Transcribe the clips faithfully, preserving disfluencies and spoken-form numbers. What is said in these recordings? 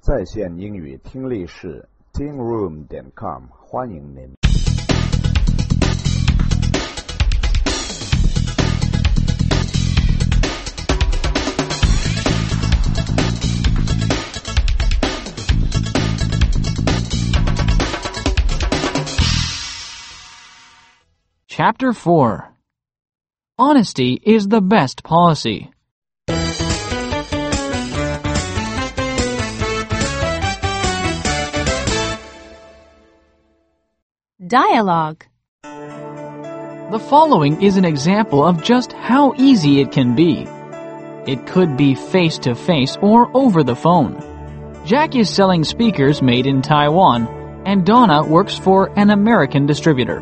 在线英语听力室 ting room 点 com 欢迎您。 Chapter four. Honesty is the best policy. Dialogue. The following is an example of just how easy it can be. It could be face-to-face or over the phone. Jack is selling speakers made in Taiwan, and Donna works for an American distributor.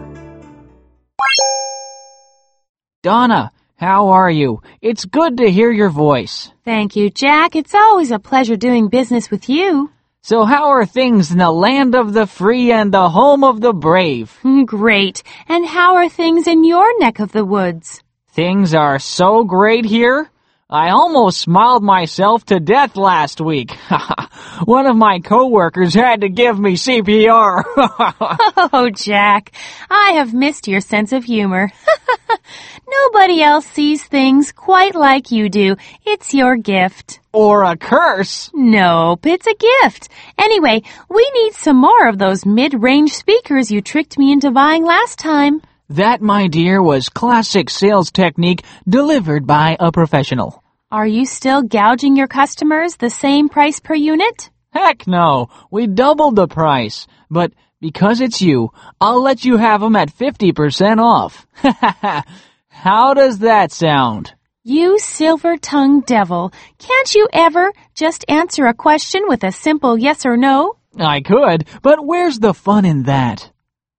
Donna, how are you? It's good to hear your voice. Thank you, Jack. It's always a pleasure doing business with you. So how are things in the land of the free and the home of the brave? Great. And how are things in your neck of the woods? Things are so great here. I almost smiled myself to death last week. One of my coworkers had to give me C P R. Oh, Jack, I have missed your sense of humor. Nobody else sees things quite like you do. It's your gift. Or a curse. Nope, it's a gift. Anyway, we need some more of those mid-range speakers you tricked me into buying last time. That, my dear, was classic sales technique delivered by a professional. Are you still gouging your customers the same price per unit? Heck no, we doubled the price. But because it's you, I'll let you have them at fifty percent off. How does that sound? You silver-tongued devil. Can't you ever just answer a question with a simple yes or no? I could, but where's the fun in that?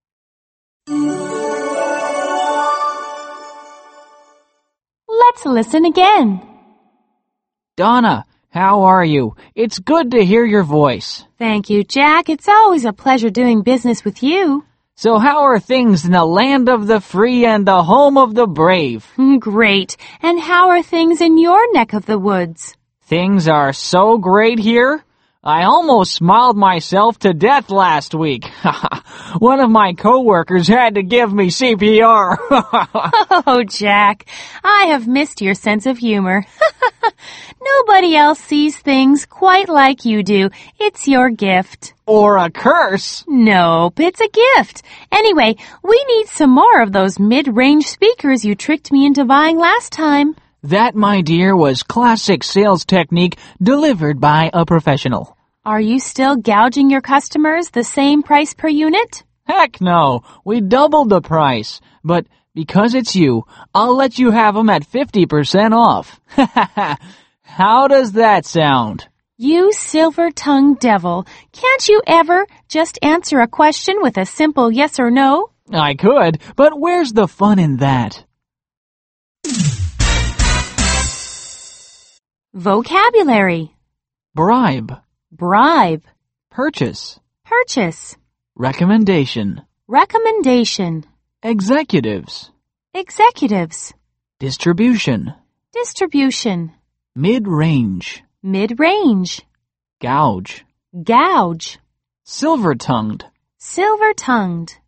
Let's listen again. Donna, how are you? It's good to hear your voice. Thank you, Jack. It's always a pleasure doing business with you. So how are things in the land of the free and the home of the brave? Great. And how are things in your neck of the woods? Things are so great here. I almost smiled myself to death last week. One of my coworkers had to give me C P R. Oh, Jack, I have missed your sense of humor. Nobody else sees things quite like you do. It's your gift. Or a curse. Nope, it's a gift. Anyway, we need some more of those mid-range speakers you tricked me into buying last time. That, my dear, was classic sales technique delivered by a professional. Are you still gouging your customers the same price per unit? Heck no, we doubled the price. But because it's you, I'll let you have them at fifty percent off. How does that sound? You silver-tongued devil. Can't you ever just answer a question with a simple yes or no? I could, but where's the fun in that? Vocabulary. Bribe. Bribe. Purchase. Purchase. Recommendation. Recommendation. Executives. Executives. Distribution. Distribution. Mid-range. Mid-range. Gouge. Gouge. Silver-tongued. Silver-tongued.